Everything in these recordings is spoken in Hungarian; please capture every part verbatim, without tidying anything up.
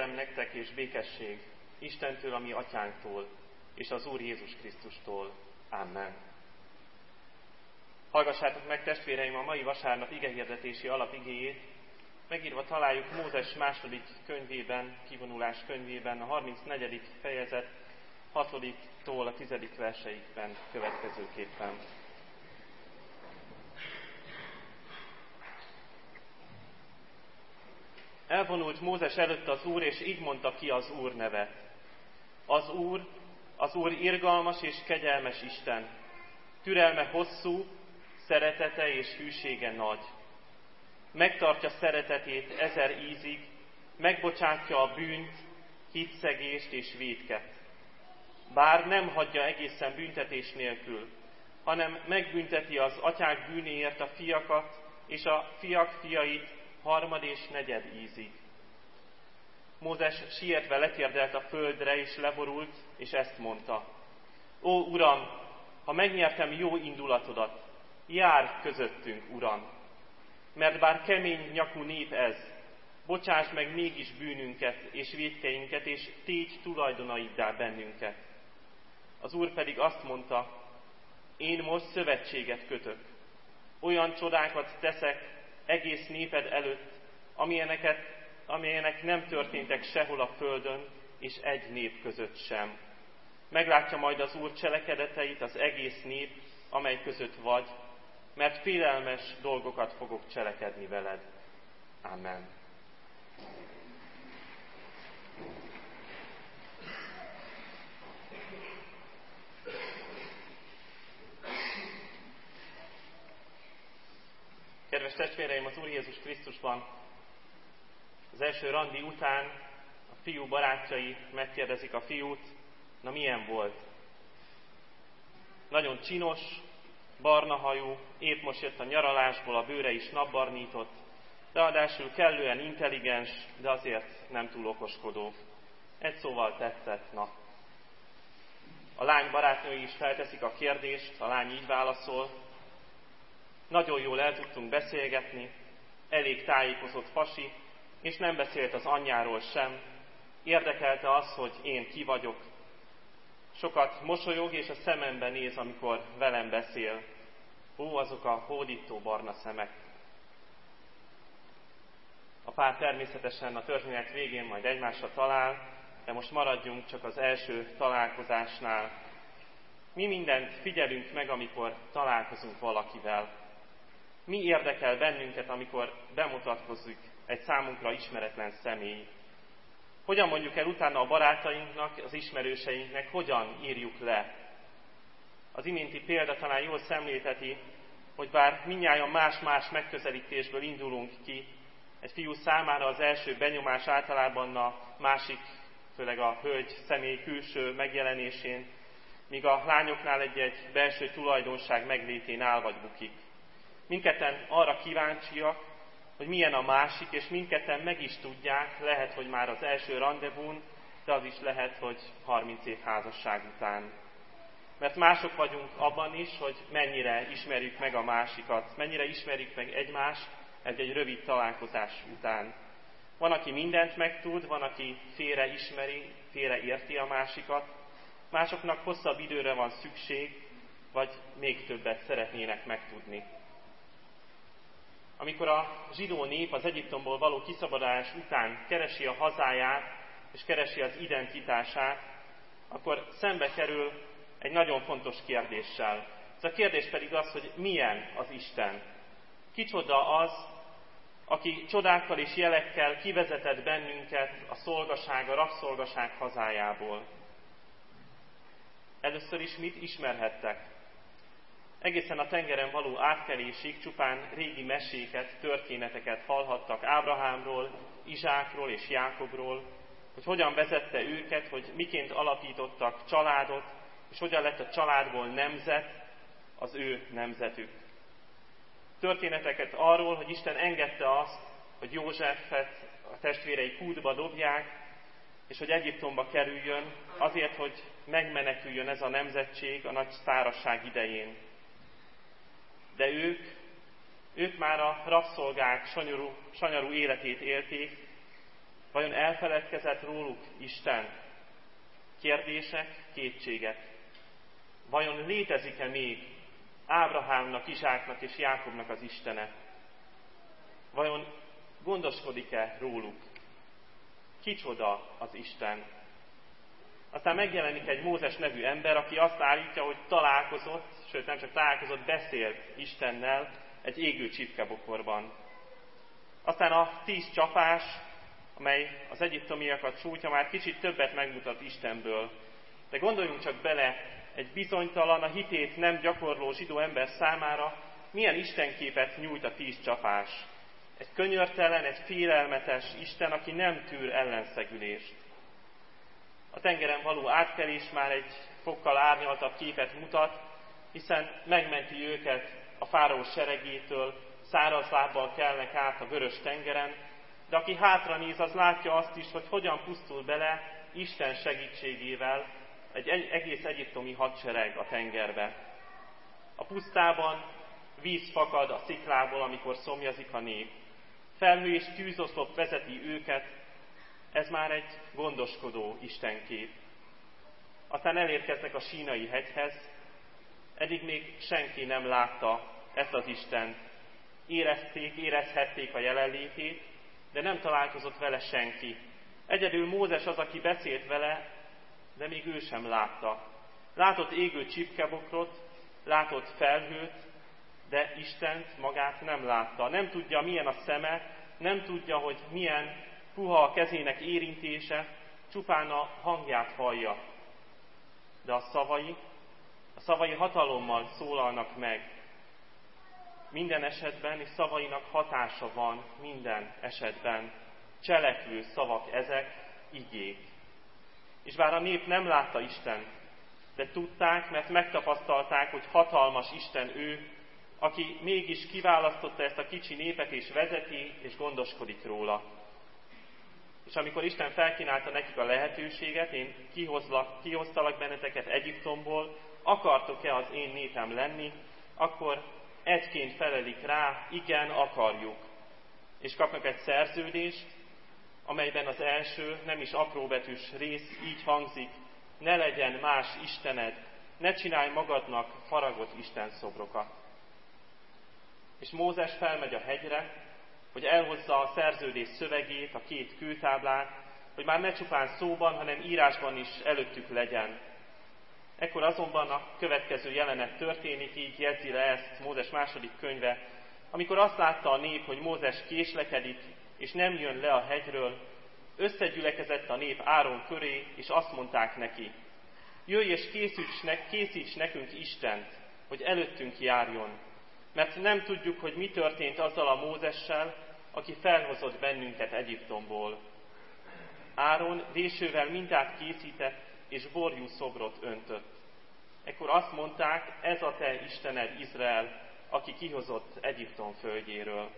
Kegyelem nektek és békesség Istentől, a mi atyánktól, és az Úr Jézus Krisztustól. Amen. Hallgassátok meg, testvéreim, a mai vasárnap igehirdetési alapigéjét. Megírva találjuk Mózes második könyvében, kivonulás könyvében, a harmincnegyedik fejezet hatodiktól a tizedik verseikben következőképpen. Elvonult Mózes előtt az Úr, és így mondta ki az Úr nevet. Az Úr, az Úr irgalmas és kegyelmes Isten, türelme hosszú, szeretete és hűsége nagy. Megtartja szeretetét ezer ízig, megbocsátja a bűnt, hitszegést és vétket. Bár nem hagyja egészen büntetés nélkül, hanem megbünteti az atyák bűnéért a fiakat, és a fiak fiait harmad és negyed ízig. Mózes sietve letérdelt a földre, és leborult, és ezt mondta. Ó, Uram, ha megnyertem jó indulatodat, járj közöttünk, Uram! Mert bár kemény nyakú nép ez, bocsáss meg mégis bűnünket és vétkeinket, és tégy tulajdonaiddá bennünket. Az Úr pedig azt mondta, én most szövetséget kötök. Olyan csodákat teszek egész néped előtt, amilyeneket, amilyenek nem történtek sehol a földön, és egy nép között sem. Meglátja majd az Úr cselekedeteit az egész nép, amely között vagy, mert félelmes dolgokat fogok cselekedni veled. Amen. Kedves testvéreim, az Úr Jézus Krisztusban az első randi után a fiú barátjai megkérdezik a fiút, na milyen volt? Nagyon csinos, barna hajú, épp most jött a nyaralásból, a bőre is napbarnított, ráadásul kellően intelligens, de azért nem túl okoskodó. Egy szóval tetszett, na. A lány barátnői is felteszik a kérdést, a lány így válaszol. Nagyon jól el tudtunk beszélgetni, elég tájékozott pasi, és nem beszélt az anyjáról sem. Érdekelte az, hogy én ki vagyok. Sokat mosolyog, és a szemembe néz, amikor velem beszél. Ó, azok a hódító barna szemek. A pár természetesen a történet végén majd egymásra talál, de most maradjunk csak az első találkozásnál. Mi mindent figyelünk meg, amikor találkozunk valakivel. Mi érdekel bennünket, amikor bemutatkozik egy számunkra ismeretlen személy? Hogyan mondjuk el utána a barátainknak, az ismerőseinknek, hogyan írjuk le? Az iménti példa talán jól szemlélteti, hogy bár mindnyájan más-más megközelítésből indulunk ki, egy fiú számára az első benyomás általában a másik, főleg a hölgy személy külső megjelenésén, míg a lányoknál egy-egy belső tulajdonság meglétén áll vagy bukik. Mindketten arra kíváncsiak, hogy milyen a másik, és mindketten meg is tudják, lehet, hogy már az első randevún, de az is lehet, hogy harminc év házasság után. Mert mások vagyunk abban is, hogy mennyire ismerjük meg a másikat, mennyire ismerjük meg egymást egy-egy rövid találkozás után. Van, aki mindent megtud, van, aki félre ismeri, félre érti a másikat, másoknak hosszabb időre van szükség, vagy még többet szeretnének megtudni. Amikor a zsidó nép az Egyiptomból való kiszabadulás után keresi a hazáját, és keresi az identitását, akkor szembe kerül egy nagyon fontos kérdéssel. Ez a kérdés pedig az, hogy milyen az Isten. Kicsoda az, aki csodákkal és jelekkel kivezetett bennünket a szolgaság, a rabszolgaság hazájából. Először is mit ismerhettek? Egészen a tengeren való átkelésig csupán régi meséket, történeteket hallhattak Ábrahámról, Izsákról és Jákobról, hogy hogyan vezette őket, hogy miként alapítottak családot, és hogyan lett a családból nemzet, az ő nemzetük. Történeteket arról, hogy Isten engedte azt, hogy Józsefet a testvérei kútba dobják, és hogy Egyiptomba kerüljön, azért, hogy megmeneküljön ez a nemzetség a nagy sztárasság idején. De ők, ők már a rabszolgák sanyarú, sanyarú életét élték, Vajon elfeledkezett róluk Isten? Kérdések, kétségek. Vajon létezik-e még Ábrahámnak, Izsáknak és Jákobnak az Istene? Vajon gondoskodik-e róluk? Kicsoda az Isten? Aztán megjelenik egy Mózes nevű ember, aki azt állítja, hogy találkozott, sőt nem csak találkozott, beszélt Istennel egy égő csipkebokorban. Aztán a tíz csapás, amely az egyiptomiakat sújtja, már kicsit többet megmutat Istenből. De gondoljunk csak bele, egy bizonytalan, a hitét nem gyakorló zsidó ember számára milyen istenképet nyújt a tíz csapás. Egy könyörtelen, egy félelmetes Isten, aki nem tűr ellenszegülést. A tengeren való átkelés már egy fokkal árnyaltabb képet mutat, hiszen megmenti őket a fáraó seregétől, száraz lábbal kelnek át a vörös tengeren, de aki hátra néz, az látja azt is, hogy hogyan pusztul bele Isten segítségével egy egész egyiptomi hadsereg a tengerbe. A pusztában víz fakad a sziklából, amikor szomjazik a nép. Felhő és tűzoszlop vezeti őket, ez már egy gondoskodó istenkép. Aztán elérkeznek a Sínai hegyhez, eddig még senki nem látta ezt az Istent. Érezték, érezhették a jelenlétét, de nem találkozott vele senki. Egyedül Mózes az, aki beszélt vele, de még ő sem látta. Látott égő csipkebokrot, látott felhőt, de Istent magát nem látta. Nem tudja, milyen a szeme, nem tudja, hogy milyen puha a kezének érintése, csupán a hangját hallja. De a szavai, a szavai hatalommal szólalnak meg. Minden esetben, és szavainak hatása van minden esetben. Cselekvő szavak ezek, igék. És bár a nép nem látta Istent, de tudták, mert megtapasztalták, hogy hatalmas Isten ő, aki mégis kiválasztotta ezt a kicsi népet, és vezeti, és gondoskodik róla. És amikor Isten felkínálta nekik a lehetőséget, én kihozlak, kihoztalak benneteket Egyiptomból, akartok-e az én népem lenni, akkor egyként felelik rá, igen, akarjuk. És kapnak egy szerződést, amelyben az első, nem is apróbetűs rész így hangzik: ne legyen más istened, ne csinálj magadnak faragott istenszobrokat. És Mózes felmegy a hegyre, hogy elhozza a szerződés szövegét, a két kőtáblát, hogy már ne csupán szóban, hanem írásban is előttük legyen. Ekkor azonban a következő jelenet történik, így jegyzi le ezt Mózes második könyve, amikor azt látta a nép, hogy Mózes késlekedik, és nem jön le a hegyről, összegyülekezett a nép Áron köré, és azt mondták neki: jöjj és készíts, ne, készíts nekünk Istent, hogy előttünk járjon, mert nem tudjuk, hogy mi történt azzal a Mózessel, aki felhozott bennünket Egyiptomból. Áron vésővel mintát készített, és borjú szobrot öntött. Ekkor azt mondták: ez a te Istened, Izrael, aki kihozott Egyiptom földjéről.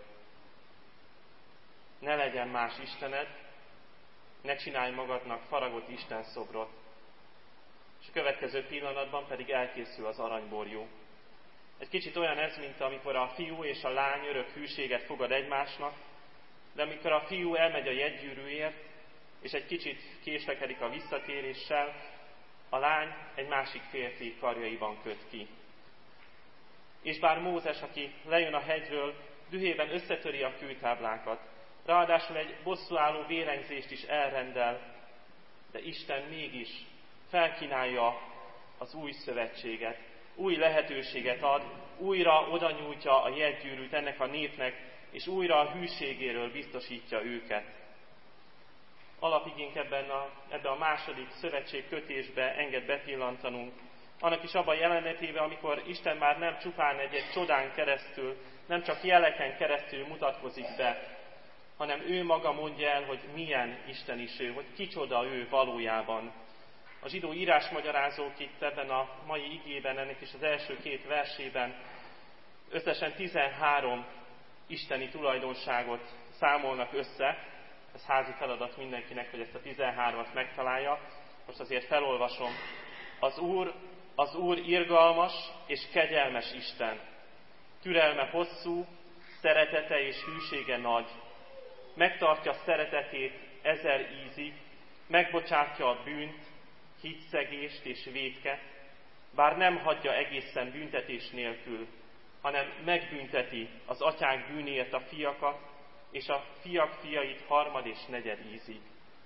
Ne legyen más istened, ne csinálj magadnak faragott istenszobrot. És a következő pillanatban pedig elkészül az aranyborjú. Egy kicsit olyan ez, mint amikor a fiú és a lány örök hűséget fogad egymásnak, de amikor a fiú elmegy a jegygyűrűért, és egy kicsit késlekedik a visszatéréssel, a lány egy másik férfi karjaiban köt ki. És bár Mózes, aki lejön a hegyről, dühében összetöri a kőtáblákat, ráadásul egy bosszúálló vérengzést is elrendel, de Isten mégis felkínálja az új szövetséget, új lehetőséget ad, újra oda nyújtja a jegygyűrűt ennek a népnek, és újra a hűségéről biztosítja őket. Alapigénk ebben a, ebben a második szövetség kötésbe enged bepillantanunk, annak is abban a jelenetében, amikor Isten már nem csupán egy-egy csodán keresztül, nem csak jeleken keresztül mutatkozik be, hanem ő maga mondja el, hogy milyen Isten is ő, hogy kicsoda ő valójában. A zsidó írásmagyarázók itt ebben a mai igében, ennek is az első két versében összesen tizenhárom isteni tulajdonságot számolnak össze. Ez házi feladat mindenkinek, hogy ezt a tizenhármat megtalálja. Most azért felolvasom. Az Úr, az Úr irgalmas és kegyelmes Isten. Türelme hosszú, szeretete és hűsége nagy. Megtartja szeretetét ezer ízig, megbocsátja a bűnt, hitszegést és vétket, bár nem hagyja egészen büntetés nélkül, hanem megbünteti az atyák bűnéért a fiakat, és a fiak fiait harmad és negyed ízig.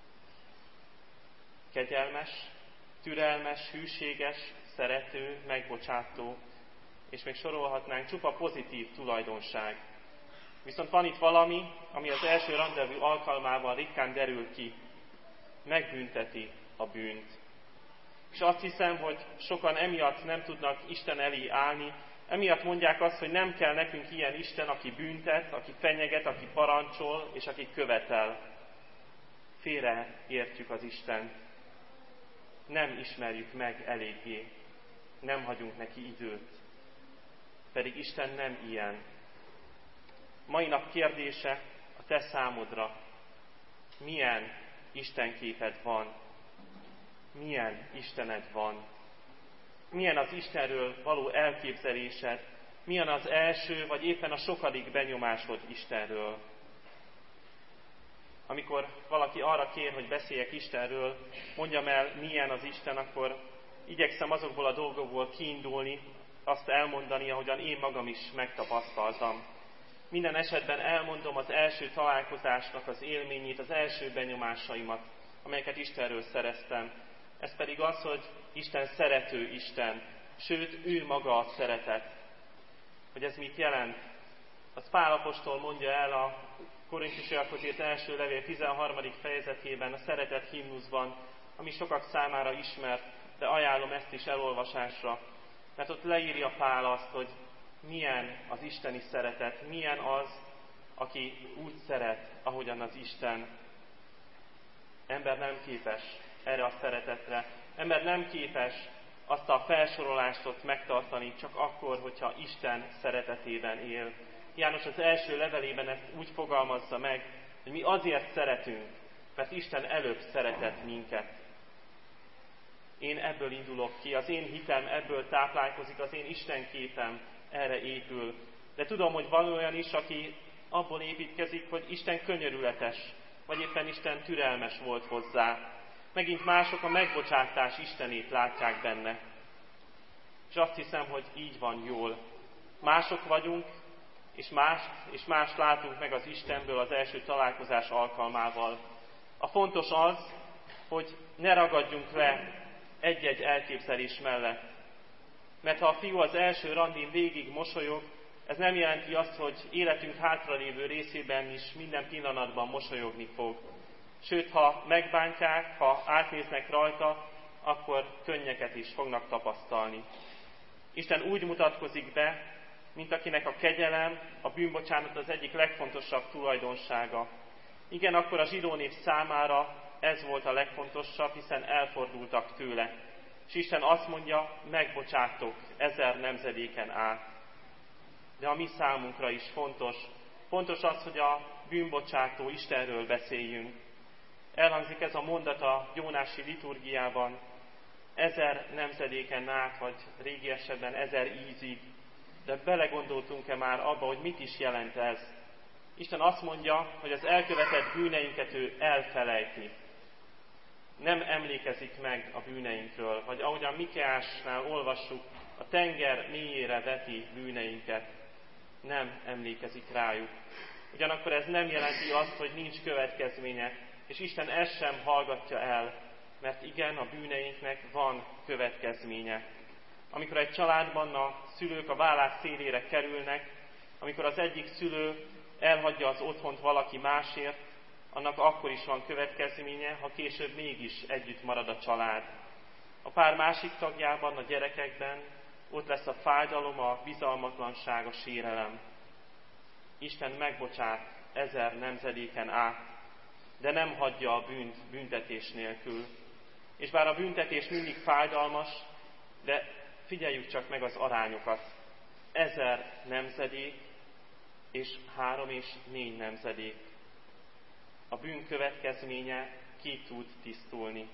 Kegyelmes, türelmes, hűséges, szerető, megbocsátó, és még sorolhatnánk, csupa pozitív tulajdonság. Viszont van itt valami, ami az első randevú alkalmával ritkán derül ki. Megbünteti a bűnt. És azt hiszem, hogy sokan emiatt nem tudnak Isten elé állni, emiatt mondják azt, hogy nem kell nekünk ilyen Isten, aki büntet, aki fenyeget, aki parancsol, és aki követel. Félre értjük az Istent. Nem ismerjük meg eléggé. Nem hagyunk neki időt. Pedig Isten nem ilyen. Mai nap kérdése a te számodra. Milyen Istenképed van? Milyen Istened van? Milyen az Istenről való elképzelésed? Milyen az első, vagy éppen a sokadik benyomásod Istenről? Amikor valaki arra kér, hogy beszéljek Istenről, mondjam el, milyen az Isten, akkor igyekszem azokból a dolgokból kiindulni, azt elmondani, ahogyan én magam is megtapasztaltam. Minden esetben elmondom az első találkozásnak az élményét, az első benyomásaimat, amelyeket Istenről szereztem. Ez pedig az, hogy Isten szerető Isten, sőt, ő maga a szeretet. Hogy ez mit jelent? Az Pál apostol mondja el a Korintusiakhoz írt első levél tizenharmadik fejezetében, a szeretet himnuszban, ami sokak számára ismert, de ajánlom ezt is elolvasásra. Mert ott leírja Pál azt, hogy milyen az isteni szeretet, milyen az, aki úgy szeret, ahogyan az Isten. Ember nem képes erre a szeretetre. Ember nem képes azt a felsorolást ott megtartani, csak akkor, hogyha Isten szeretetében él. János az első levelében ezt úgy fogalmazza meg, hogy mi azért szeretünk, mert Isten előbb szeretett minket. Én ebből indulok ki, az én hitem ebből táplálkozik, az én Isten képem erre épül. De tudom, hogy van olyan is, aki abból építkezik, hogy Isten könyörületes, vagy éppen Isten türelmes volt hozzá. Megint mások a megbocsátás Istenét látják benne. És azt hiszem, hogy így van jól. Mások vagyunk, és mást, és mást látunk meg az Istenből az első találkozás alkalmával. A fontos az, hogy ne ragadjunk le egy-egy elképzelés mellett. Mert ha a fiú az első randin végig mosolyog, ez nem jelenti azt, hogy életünk hátralévő részében is minden pillanatban mosolyogni fog. Sőt, ha megbántják, ha átnéznek rajta, akkor könnyeket is fognak tapasztalni. Isten úgy mutatkozik be, mint akinek a kegyelem, a bűnbocsánat az egyik legfontosabb tulajdonsága. Igen, akkor a zsidó nép számára ez volt a legfontosabb, hiszen elfordultak tőle. És Isten azt mondja, megbocsátok ezer nemzedéken át. De a mi számunkra is fontos. Fontos az, hogy a bűnbocsátó Istenről beszéljünk. Elhangzik ez a mondat a jónási liturgiában, ezer nemzedéken át, vagy régi esetben ezer ízig. De belegondoltunk-e már abba, hogy mit is jelent ez? Isten azt mondja, hogy az elkövetett bűneinket ő elfelejti. Nem emlékezik meg a bűneinkről, vagy ahogyan Mikeásnál olvassuk, a tenger mélyére veti bűneinket. Nem emlékezik rájuk. Ugyanakkor ez nem jelenti azt, hogy nincs következménye, és Isten ezt sem hallgatja el, mert igen, a bűneinknek van következménye. Amikor egy családban a szülők a vállás szélére kerülnek, amikor az egyik szülő elhagyja az otthont valaki másért, annak akkor is van következménye, ha később mégis együtt marad a család. A pár másik tagjában, a gyerekekben ott lesz a fájdalom, a bizalmatlanság, a sérelem. Isten megbocsát ezer nemzedéken át, de nem hagyja a bűnt büntetés nélkül. És bár a büntetés mindig fájdalmas, de figyeljük csak meg az arányokat. Ezer nemzedék és három és négy nemzedék. A bűn következménye ki tud tisztulni.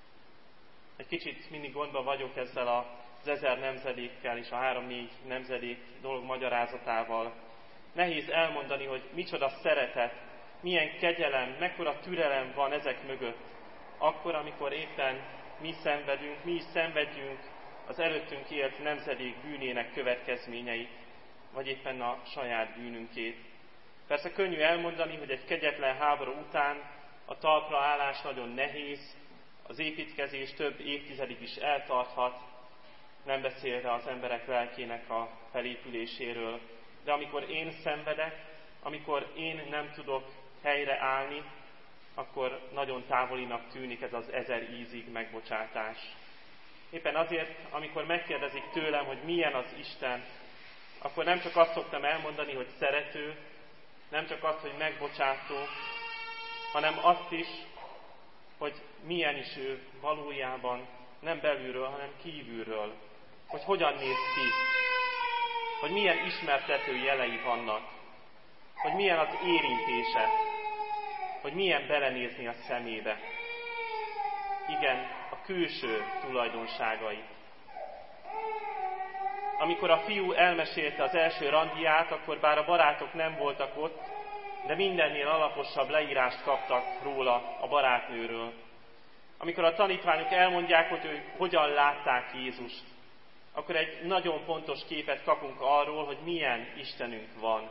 Egy kicsit mindig gondban vagyok ezzel az ezer nemzedékkel és a három-négy nemzedék dolog magyarázatával. Nehéz elmondani, hogy micsoda szeretet milyen kegyelem, mekkora türelem van ezek mögött, akkor, amikor éppen mi szenvedünk, mi is szenvedjünk az előttünk élt nemzedék bűnének következményeit, vagy éppen a saját bűnünkét. Persze könnyű elmondani, hogy egy kegyetlen háború után a talpra állás nagyon nehéz, az építkezés több évtizedig is eltarthat, nem beszélve az emberek lelkének a felépüléséről. De amikor én szenvedek, amikor én nem tudok helyreállni, akkor nagyon távolinak tűnik ez az ezer ízig megbocsátás. Éppen azért, amikor megkérdezik tőlem, hogy milyen az Isten, akkor nem csak azt szoktam elmondani, hogy szerető, nem csak azt, hogy megbocsátó, hanem azt is, hogy milyen is ő valójában, nem belülről, hanem kívülről. Hogy hogyan néz ki, hogy milyen ismertető jelei vannak, hogy milyen az érintése, hogy milyen belenézni a szemébe. Igen, a külső tulajdonságait. Amikor a fiú elmesélte az első randiát, akkor bár a barátok nem voltak ott, de mindennél alaposabb leírást kaptak róla, a barátnőről. Amikor a tanítványok elmondják, hogy ők hogyan látták Jézust, akkor egy nagyon pontos képet kapunk arról, hogy milyen Istenünk van.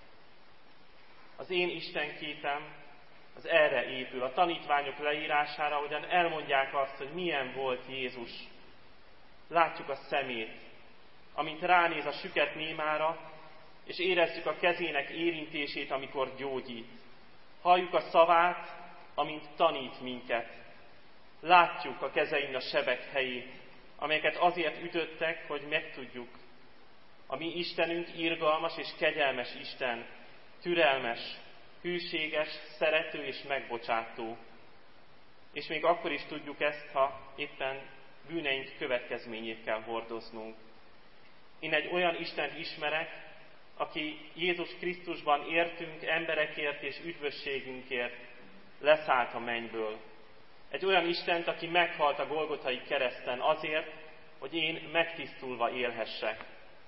Az én Istenképem az erre épül, a tanítványok leírására, ahogyan elmondják azt, hogy milyen volt Jézus. Látjuk a szemét, amint ránéz a süket némára, és érezzük a kezének érintését, amikor gyógyít. Halljuk a szavát, amint tanít minket. Látjuk a kezein a sebek helyét, amelyeket azért ütöttek, hogy megtudjuk. A mi Istenünk irgalmas és kegyelmes Isten, türelmes, hűséges, szerető és megbocsátó. És még akkor is tudjuk ezt, ha éppen bűneink következményét kell hordoznunk. Én egy olyan Istent ismerek, aki Jézus Krisztusban értünk, emberekért és üdvösségünkért leszállt a mennyből. Egy olyan Istent, aki meghalt a Golgotai kereszten azért, hogy én megtisztulva élhessek.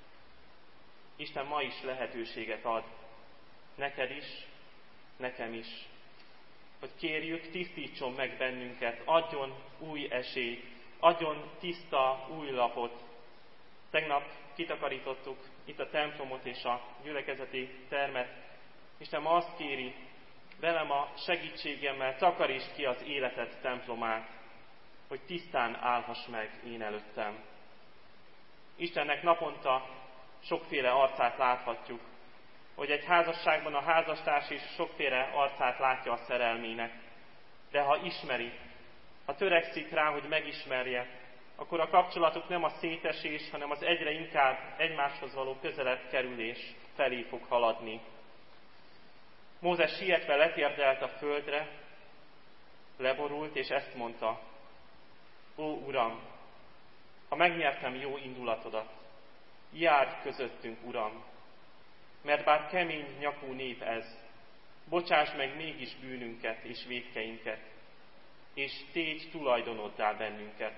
Isten ma is lehetőséget ad, neked is, nekem is, hogy kérjük, tisztítson meg bennünket, adjon új esélyt, adjon tiszta új lapot. Tegnap kitakarítottuk itt a templomot és a gyülekezeti termet. Isten ma azt kéri, velem a segítségemmel takarítsd ki az életed templomát, hogy tisztán állhass meg én előttem. Istennek naponta sokféle arcát láthatjuk, hogy egy házasságban a házastárs is sokféle arcát látja a szerelmének. De ha ismeri, ha törekszik rá, hogy megismerje, akkor a kapcsolatuk nem a szétesés, hanem az egyre inkább egymáshoz való közelebb kerülés felé fog haladni. Mózes sietve letérdelt a földre, leborult, és ezt mondta: Ó, Uram, ha megnyertem jó indulatodat, járj közöttünk, Uram, mert bár kemény nyakú nép ez, bocsáss meg mégis bűnünket és vétkeinket, és tégy tulajdonoddá bennünket.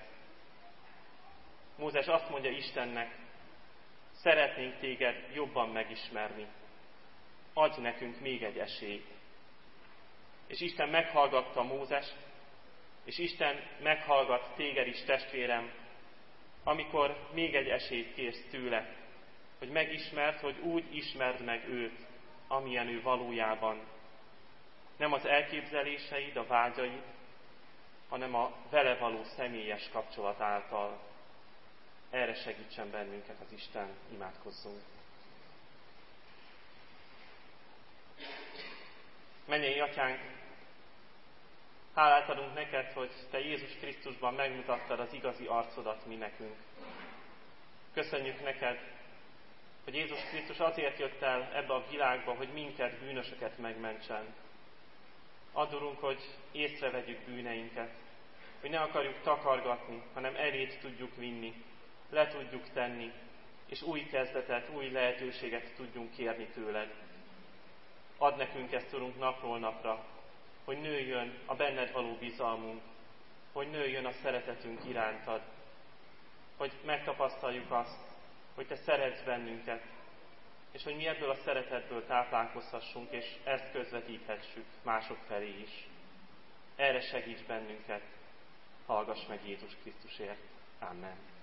Mózes azt mondja Istennek: szeretnénk téged jobban megismerni. Adj nekünk még egy esélyt. És Isten meghallgatta Mózest, és Isten meghallgat téged is, testvérem, amikor még egy esélyt kérsz tőle, hogy megismerd, hogy úgy ismerd meg őt, amilyen ő valójában. Nem az elképzeléseid, a vágyaid, hanem a vele való személyes kapcsolat által. Erre segítsen bennünket az Isten, imádkozzunk. Mennyei Atyánk, hálát adunk neked, hogy te Jézus Krisztusban megmutattad az igazi arcodat mi nekünk. Köszönjük neked, hogy Jézus Krisztus azért jött el ebbe a világba, hogy minket, bűnösöket megmentsen. Add, Urunk, hogy észrevegyük bűneinket, hogy ne akarjuk takargatni, hanem elét tudjuk vinni, le tudjuk tenni, és új kezdetet, új lehetőséget tudjunk kérni tőled. Add nekünk ezt, Urunk, napról napra, hogy nőjön a benned való bizalmunk, hogy nőjön a szeretetünk irántad, hogy megtapasztaljuk azt, hogy te szeretsz bennünket, és hogy mi ebből a szeretetből táplálkozhassunk, és ezt közvetíthessük mások felé is. Erre segíts bennünket, hallgass meg Jézus Krisztusért. Amen.